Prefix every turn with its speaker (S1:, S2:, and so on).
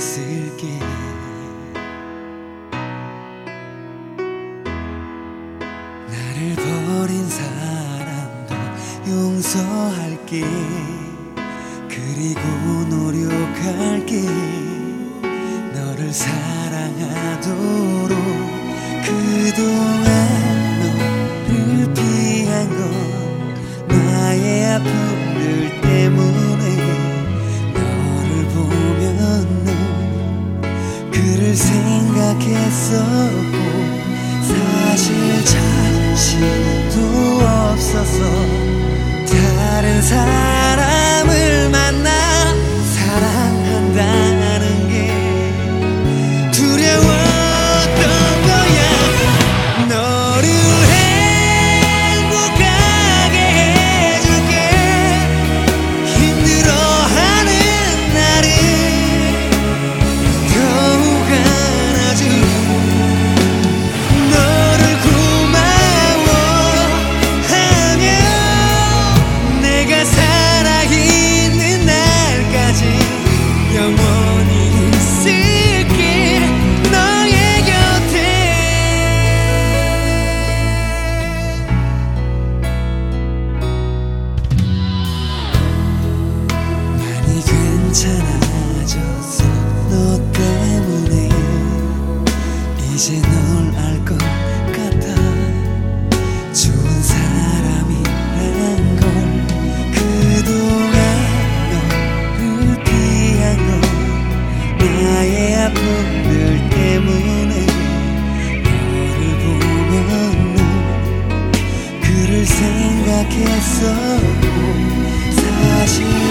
S1: 있을게. 나를 버린 사람도 용서할게. 그리고 노력할게. 너를 사랑하도록. 그동안 너를 피한 건 나의 아픔들 때문에. 너를 보면 그를 생각했었고 사실 자신도 없어서 다른 사람을 만나 사랑한다는 게 두려웠던 거야. 너를 행복하게 해줄게. 힘들어하는 나를 더욱 안아줘. 너를 고마워하며 내가 살아있는 날까지 영원히 있을게. 너의 곁에. 많이 괜찮아졌어 너 때문에. 이제 널 알 것 같아. 좋은 사람이란 걸. 그동안 너를 피한 건 나의 아픔들 때문에. 너를 보면 그를 생각했었고 사실